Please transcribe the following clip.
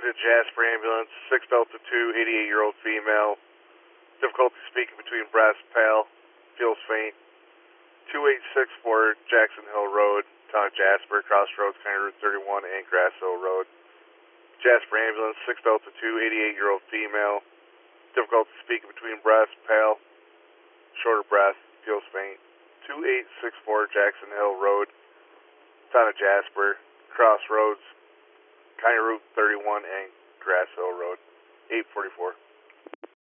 to Jasper Ambulance, 6 Delta 2, 88-year-old female. Difficulty speaking between breaths, pale, feels faint. 2864 Jackson Hill Road, town of Jasper, crossroads, County Route 31 and Grass Hill Road. Jasper Ambulance, 6 Delta 2, 88-year-old female. Difficulty speaking between breaths, pale, shorter breath, feels faint. 2864 Jackson Hill Road, town of Jasper, crossroads, County Route 31 and Grass Hill Road. 844.